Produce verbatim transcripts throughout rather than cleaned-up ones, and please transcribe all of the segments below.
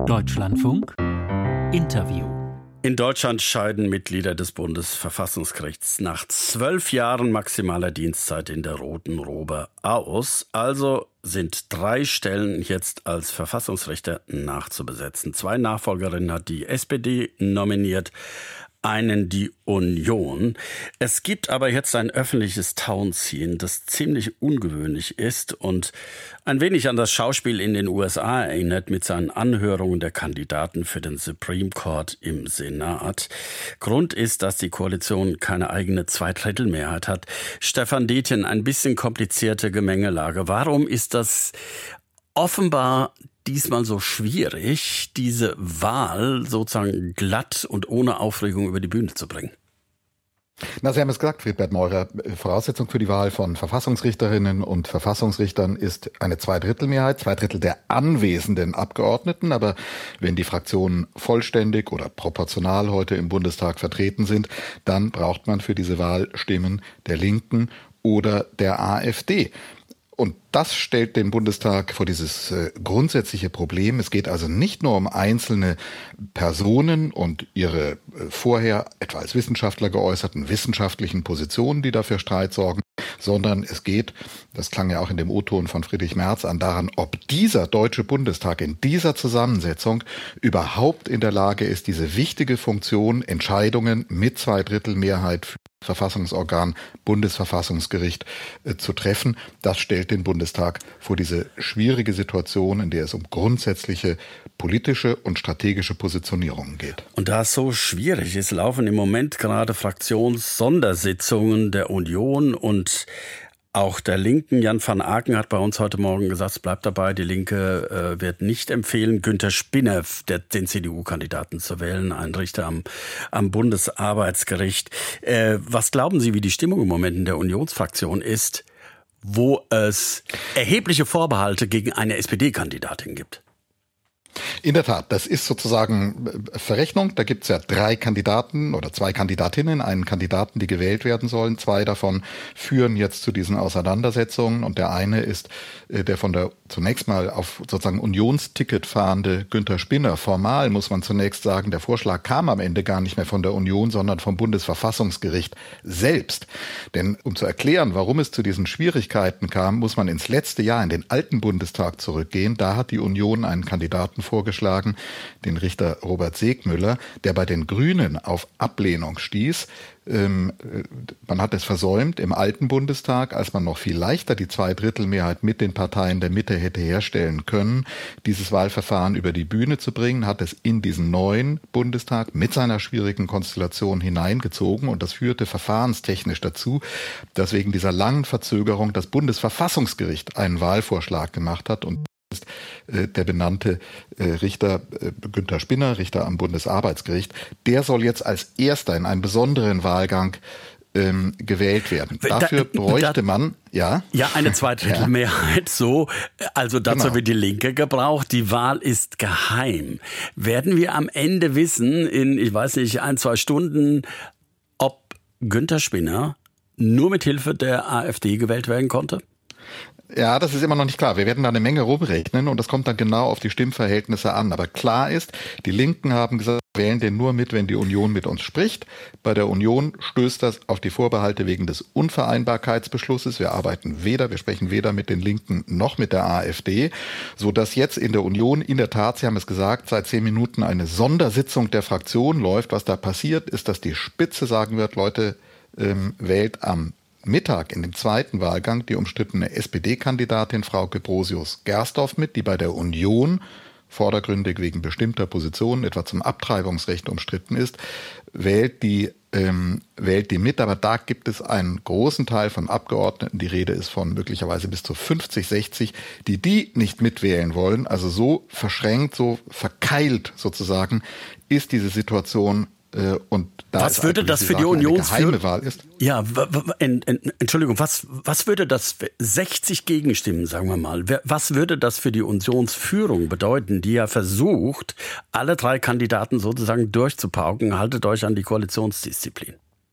Deutschlandfunk Interview. In Deutschland scheiden Mitglieder des Bundesverfassungsgerichts nach zwölf Jahren maximaler Dienstzeit in der Roten Robe aus. Also sind drei Stellen jetzt als Verfassungsrichter nachzubesetzen. Zwei Nachfolgerinnen hat die S P D nominiert, einen die Union. Es gibt aber jetzt ein öffentliches Tauziehen, das ziemlich ungewöhnlich ist und ein wenig an das Schauspiel in den U S A erinnert mit seinen Anhörungen der Kandidaten für den Supreme Court im Senat. Grund ist, dass die Koalition keine eigene Zweidrittelmehrheit hat. Stefan Detjen, ein bisschen komplizierte Gemengelage. Warum ist das offenbar diesmal so schwierig, diese Wahl sozusagen glatt und ohne Aufregung über die Bühne zu bringen? Na, Sie haben es gesagt, Friedbert Meurer. Voraussetzung für die Wahl von Verfassungsrichterinnen und Verfassungsrichtern ist eine Zweidrittelmehrheit, zwei Drittel der anwesenden Abgeordneten. Aber wenn die Fraktionen vollständig oder proportional heute im Bundestag vertreten sind, dann braucht man für diese Wahl Stimmen der Linken oder der AfD. Und das stellt den Bundestag vor dieses äh, grundsätzliche Problem. Es geht also nicht nur um einzelne Personen und ihre äh, vorher etwa als Wissenschaftler geäußerten wissenschaftlichen Positionen, die dafür Streit sorgen, sondern es geht, das klang ja auch in dem O-Ton von Friedrich Merz an, daran, ob dieser Deutsche Bundestag in dieser Zusammensetzung überhaupt in der Lage ist, diese wichtige Funktion, Entscheidungen mit Zweidrittelmehrheit für Verfassungsorgan Bundesverfassungsgericht äh, zu treffen. Das stellt den Bundestag vor diese schwierige Situation, in der es um grundsätzliche politische und strategische Positionierungen geht. Und da es so schwierig ist, laufen im Moment gerade Fraktionssondersitzungen der Union und auch der Linken. Jan van Aken hat bei uns heute Morgen gesagt, es bleibt dabei, die Linke äh, wird nicht empfehlen, Günther Spinner, der, den C D U-Kandidaten, zu wählen, ein Richter am, am Bundesarbeitsgericht. Äh, was glauben Sie, wie die Stimmung im Moment in der Unionsfraktion ist, wo es erhebliche Vorbehalte gegen eine S P D-Kandidatin gibt? In der Tat, das ist sozusagen Verrechnung. Da gibt es ja drei Kandidaten oder zwei Kandidatinnen, einen Kandidaten, die gewählt werden sollen. Zwei davon führen jetzt zu diesen Auseinandersetzungen und der eine ist der von der zunächst mal auf sozusagen Unionsticket fahrende Günther Spinner. Formal muss man zunächst sagen, der Vorschlag kam am Ende gar nicht mehr von der Union, sondern vom Bundesverfassungsgericht selbst. Denn um zu erklären, warum es zu diesen Schwierigkeiten kam, muss man ins letzte Jahr, in den alten Bundestag zurückgehen. Da hat die Union einen Kandidaten vorgeschlagen, den Richter Robert Segmüller, der bei den Grünen auf Ablehnung stieß. Ähm, man hat es versäumt im alten Bundestag, als man noch viel leichter die Zweidrittelmehrheit mit den Parteien der Mitte hätte herstellen können, dieses Wahlverfahren über die Bühne zu bringen, hat es in diesen neuen Bundestag mit seiner schwierigen Konstellation hineingezogen und das führte verfahrenstechnisch dazu, dass wegen dieser langen Verzögerung das Bundesverfassungsgericht einen Wahlvorschlag gemacht hat und der benannte Richter Günther Spinner, Richter am Bundesarbeitsgericht, der soll jetzt als erster in einem besonderen Wahlgang ähm, gewählt werden. Dafür da, bräuchte da, man, ja. Ja, eine Zweidrittelmehrheit, ja. So. Also dazu genau. Wird die Linke gebraucht. Die Wahl ist geheim. Werden wir am Ende wissen, in, ich weiß nicht, ein, zwei Stunden, ob Günther Spinner nur mit Hilfe der AfD gewählt werden konnte? Ja, das ist immer noch nicht klar. Wir werden da eine Menge rumrechnen und das kommt dann genau auf die Stimmverhältnisse an. Aber klar ist, die Linken haben gesagt, wir wählen den nur mit, wenn die Union mit uns spricht. Bei der Union stößt das auf die Vorbehalte wegen des Unvereinbarkeitsbeschlusses. Wir arbeiten weder, wir sprechen weder mit den Linken noch mit der AfD, sodass jetzt in der Union in der Tat, Sie haben es gesagt, seit zehn Minuten eine Sondersitzung der Fraktion läuft. Was da passiert, ist, dass die Spitze sagen wird, Leute, ähm, wählt am Mittag in dem zweiten Wahlgang die umstrittene S P D-Kandidatin Frauke Brosius-Gersdorf mit, die bei der Union vordergründig wegen bestimmter Positionen, etwa zum Abtreibungsrecht, umstritten ist, wählt die, ähm, wählt die mit. Aber da gibt es einen großen Teil von Abgeordneten, die Rede ist von möglicherweise bis zu fünfzig, sechzig, die die nicht mitwählen wollen. Also so verschränkt, so verkeilt sozusagen ist diese Situation. Und da was würde das für die Unionsführung? Ist. Ja, w- w- en, en, Entschuldigung, was, was würde das, sechzig Gegenstimmen, sagen wir mal, was würde das für die Unionsführung bedeuten, die ja versucht, alle drei Kandidaten sozusagen durchzupauken? Haltet euch an die Koalitionsdisziplin.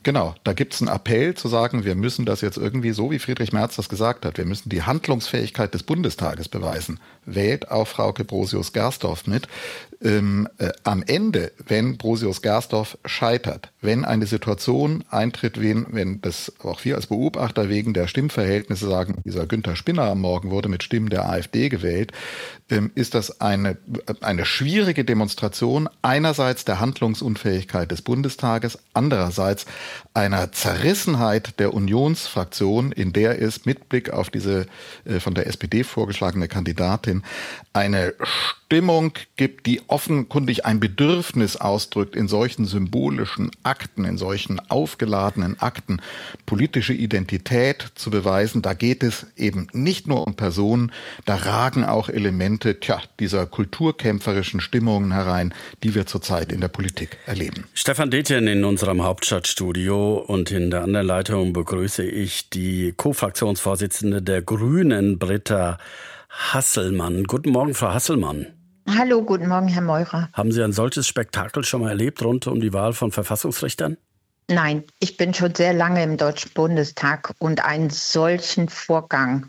Genau, da gibt es einen Appell zu sagen, wir müssen das jetzt irgendwie, so wie Friedrich Merz das gesagt hat, wir müssen die Handlungsfähigkeit des Bundestages beweisen. Wählt auch Frauke Brosius-Gersdorf mit. Ähm, äh, am Ende, wenn Brosius-Gersdorf scheitert, wenn eine Situation eintritt, wenn, wenn das auch wir als Beobachter wegen der Stimmverhältnisse sagen, dieser Günther Spinner am Morgen wurde mit Stimmen der AfD gewählt, ähm, ist das eine, eine schwierige Demonstration einerseits der Handlungsunfähigkeit des Bundestages, andererseits einer Zerrissenheit der Unionsfraktion, in der es mit Blick auf diese äh, von der S P D vorgeschlagene Kandidatin eine Stimmung gibt, die offenkundig ein Bedürfnis ausdrückt, in solchen symbolischen Akten, in solchen aufgeladenen Akten politische Identität zu beweisen. Da geht es eben nicht nur um Personen, da ragen auch Elemente tja, dieser kulturkämpferischen Stimmungen herein, die wir zurzeit in der Politik erleben. Stefan Detjen in unserem Hauptstadtstudio, und in der anderen Leitung begrüße ich die Co-Fraktionsvorsitzende der Grünen, Britta Hasselmann. Guten Morgen, Frau Hasselmann. Hallo, guten Morgen, Herr Meurer. Haben Sie ein solches Spektakel schon mal erlebt rund um die Wahl von Verfassungsrichtern? Nein, ich bin schon sehr lange im Deutschen Bundestag und einen solchen Vorgang,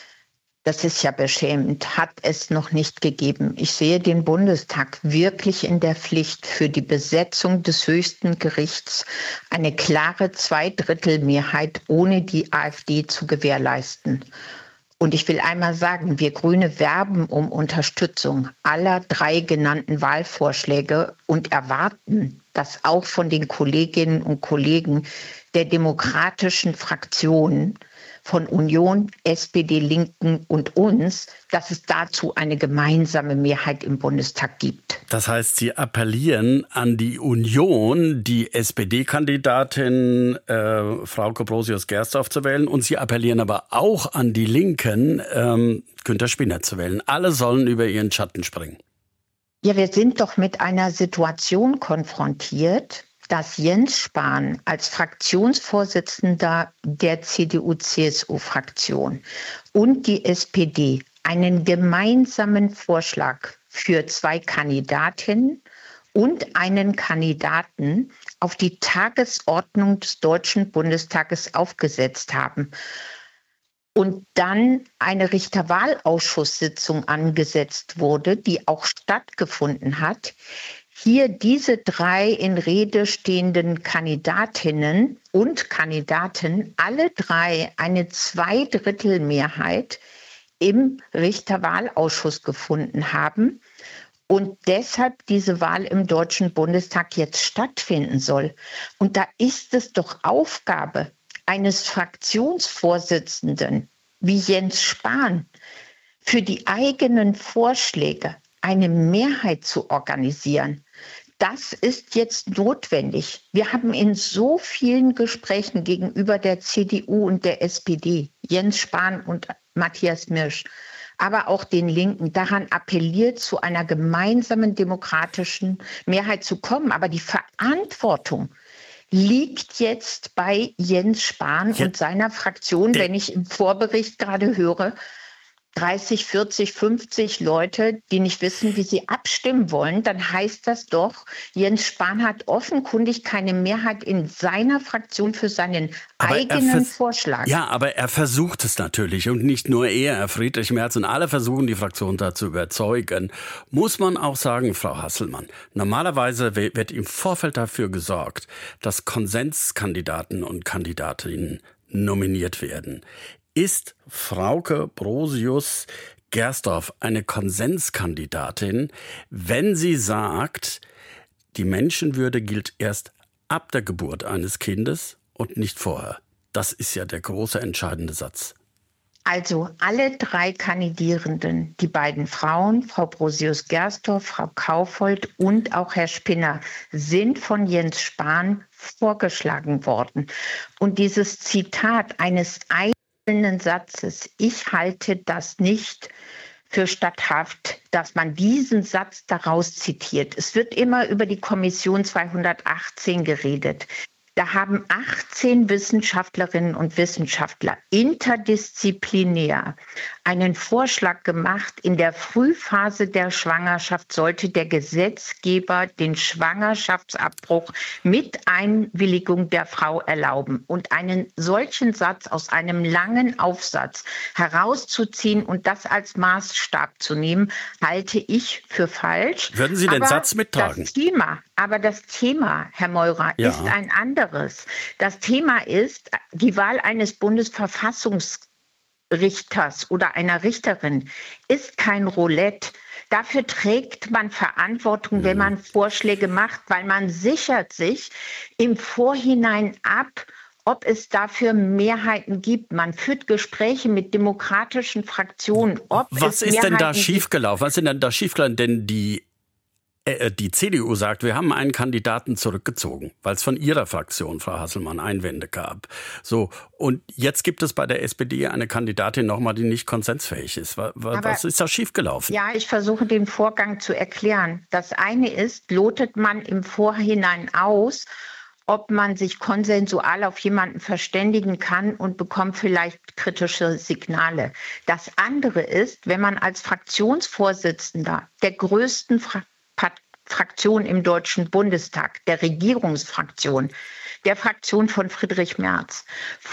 das ist ja beschämend, hat es noch nicht gegeben. Ich sehe den Bundestag wirklich in der Pflicht, für die Besetzung des höchsten Gerichts eine klare Zweidrittelmehrheit ohne die AfD zu gewährleisten. Und ich will einmal sagen, wir Grüne werben um Unterstützung aller drei genannten Wahlvorschläge und erwarten, dass auch von den Kolleginnen und Kollegen der demokratischen Fraktionen von Union, S P D, Linken und uns, dass es dazu eine gemeinsame Mehrheit im Bundestag gibt. Das heißt, Sie appellieren an die Union, die S P D-Kandidatin äh, Frauke Brosius-Gersdorf zu wählen, und Sie appellieren aber auch an die Linken, ähm, Günther Spinner zu wählen. Alle sollen über ihren Schatten springen. Ja, wir sind doch mit einer Situation konfrontiert, dass Jens Spahn als Fraktionsvorsitzender der C D U C S U-Fraktion und die S P D einen gemeinsamen Vorschlag für zwei Kandidatinnen und einen Kandidaten auf die Tagesordnung des Deutschen Bundestages aufgesetzt haben und dann eine Richterwahlausschusssitzung angesetzt wurde, die auch stattgefunden hat. Hier diese drei in Rede stehenden Kandidatinnen und Kandidaten, alle drei eine Zweidrittelmehrheit im Richterwahlausschuss gefunden haben und deshalb diese Wahl im Deutschen Bundestag jetzt stattfinden soll. Und da ist es doch Aufgabe eines Fraktionsvorsitzenden wie Jens Spahn, für die eigenen Vorschläge eine Mehrheit zu organisieren. Das ist jetzt notwendig. Wir haben in so vielen Gesprächen gegenüber der C D U und der S P D, Jens Spahn und Matthias Mirsch, aber auch den Linken, daran appelliert, zu einer gemeinsamen demokratischen Mehrheit zu kommen. Aber die Verantwortung liegt jetzt bei Jens Spahn ja. und seiner Fraktion, wenn ich im Vorbericht gerade höre, dreißig, vierzig, fünfzig Leute, die nicht wissen, wie sie abstimmen wollen, dann heißt das doch, Jens Spahn hat offenkundig keine Mehrheit in seiner Fraktion für seinen aber eigenen Vorschlag. Ja, aber er versucht es natürlich, und nicht nur er, Herr Friedrich Merz und alle versuchen, die Fraktion da zu überzeugen. Muss man auch sagen, Frau Hasselmann, normalerweise wird im Vorfeld dafür gesorgt, dass Konsenskandidaten und Kandidatinnen nominiert werden. Ist Frauke Brosius-Gersdorf eine Konsenskandidatin, wenn sie sagt, die Menschenwürde gilt erst ab der Geburt eines Kindes und nicht vorher? Das ist ja der große entscheidende Satz. Also alle drei Kandidierenden, die beiden Frauen, Frau Brosius-Gersdorf, Frau Kaufhold und auch Herr Spinner, sind von Jens Spahn vorgeschlagen worden. Und dieses Zitat eines einzelnen Satzes, ich halte das nicht für statthaft, dass man diesen Satz daraus zitiert. Es wird immer über die Kommission zweihundertachtzehn geredet. Da haben achtzehn Wissenschaftlerinnen und Wissenschaftler interdisziplinär einen Vorschlag gemacht. In der Frühphase der Schwangerschaft sollte der Gesetzgeber den Schwangerschaftsabbruch mit Einwilligung der Frau erlauben. Und einen solchen Satz aus einem langen Aufsatz herauszuziehen und das als Maßstab zu nehmen, halte ich für falsch. Würden Sie den aber Satz mittragen? Das Thema, aber das Thema, Herr Meurer, Ja. ist ein anderes. Das Thema ist die Wahl eines Bundesverfassungsrichters oder einer Richterin ist kein Roulette. Dafür trägt man Verantwortung, wenn man Vorschläge macht, weil man sichert sich im Vorhinein ab, ob es dafür Mehrheiten gibt. Man führt Gespräche mit demokratischen Fraktionen. Ob Was es ist denn da Mehrheiten schiefgelaufen? Was ist denn da schiefgelaufen? Denn die äh, die C D U sagt, wir haben einen Kandidaten zurückgezogen, weil es von Ihrer Fraktion, Frau Hasselmann, Einwände gab. So, und jetzt gibt es bei der S P D eine Kandidatin nochmal, die nicht konsensfähig ist. Was, was ist da schiefgelaufen? Ja, ich versuche den Vorgang zu erklären. Das eine ist, lotet man im Vorhinein aus, ob man sich konsensual auf jemanden verständigen kann und bekommt vielleicht kritische Signale. Das andere ist, wenn man als Fraktionsvorsitzender der größten Fra- Fraktion im Deutschen Bundestag, der Regierungsfraktion, der Fraktion von Friedrich Merz,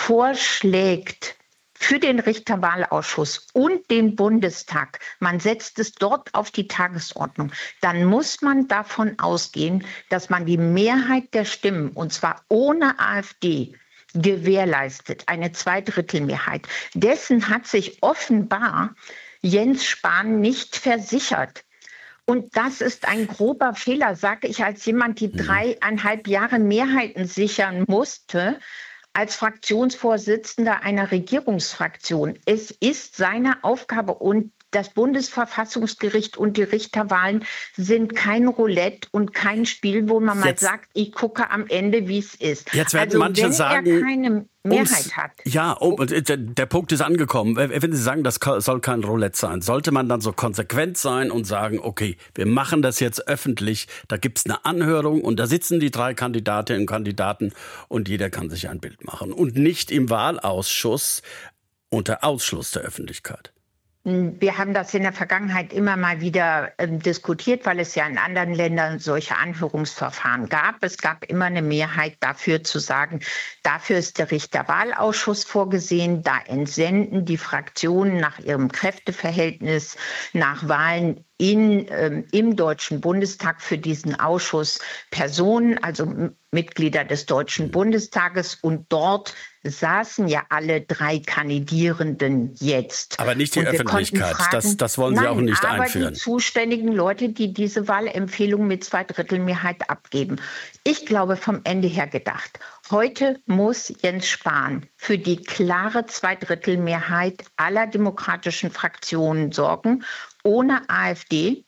vorschlägt für den Richterwahlausschuss und den Bundestag, man setzt es dort auf die Tagesordnung, dann muss man davon ausgehen, dass man die Mehrheit der Stimmen, und zwar ohne AfD, gewährleistet, eine Zweidrittelmehrheit. Dessen hat sich offenbar Jens Spahn nicht versichert. Und das ist ein grober Fehler, sage ich als jemand, die dreieinhalb Jahre Mehrheiten sichern musste, als Fraktionsvorsitzender einer Regierungsfraktion. Es ist seine Aufgabe und das Bundesverfassungsgericht und die Richterwahlen sind kein Roulette und kein Spiel, wo man Jetzt, mal sagt, ich gucke am Ende, wie es ist. Jetzt werden also manche wenn sagen, er keine Mehrheit ums, hat. Ja, oh, der, der Punkt ist angekommen. Wenn Sie sagen, das soll kein Roulette sein, sollte man dann so konsequent sein und sagen, okay, wir machen das jetzt öffentlich, da gibt es eine Anhörung und da sitzen die drei Kandidatinnen und Kandidaten und jeder kann sich ein Bild machen. Und nicht im Wahlausschuss unter Ausschluss der Öffentlichkeit. Wir haben das in der Vergangenheit immer mal wieder äh, diskutiert, weil es ja in anderen Ländern solche Anhörungsverfahren gab. Es gab immer eine Mehrheit dafür zu sagen, dafür ist der Richterwahlausschuss vorgesehen. Da entsenden die Fraktionen nach ihrem Kräfteverhältnis nach Wahlen in, ähm, im Deutschen Bundestag für diesen Ausschuss Personen, also M- Mitglieder des Deutschen Bundestages. Und dort saßen ja alle drei Kandidierenden jetzt. Aber nicht die Und wir Öffentlichkeit. konnten Das, das wollen Sie Nein, auch nicht aber einführen. die zuständigen Leute, die diese Wahlempfehlung mit Zweidrittelmehrheit abgeben. Ich glaube, vom Ende her gedacht, heute muss Jens Spahn für die klare Zweidrittelmehrheit aller demokratischen Fraktionen sorgen, ohne AfD.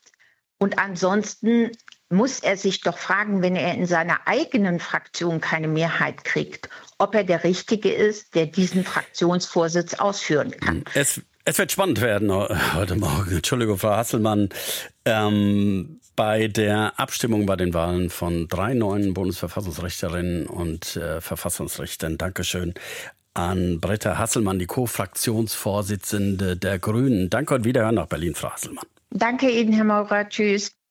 Und ansonsten muss er sich doch fragen, wenn er in seiner eigenen Fraktion keine Mehrheit kriegt, ob er der Richtige ist, der diesen Fraktionsvorsitz ausführen kann. Es, es wird spannend werden heute Morgen. Entschuldigung, Frau Hasselmann. Ähm, bei der Abstimmung bei den Wahlen von drei neuen Bundesverfassungsrichterinnen und äh, Verfassungsrichtern. Dankeschön an Britta Hasselmann, die Co-Fraktionsvorsitzende der Grünen. Danke und Wiederhören nach Berlin, Frau Hasselmann. Danke Ihnen, Herr Maurer. Tschüss.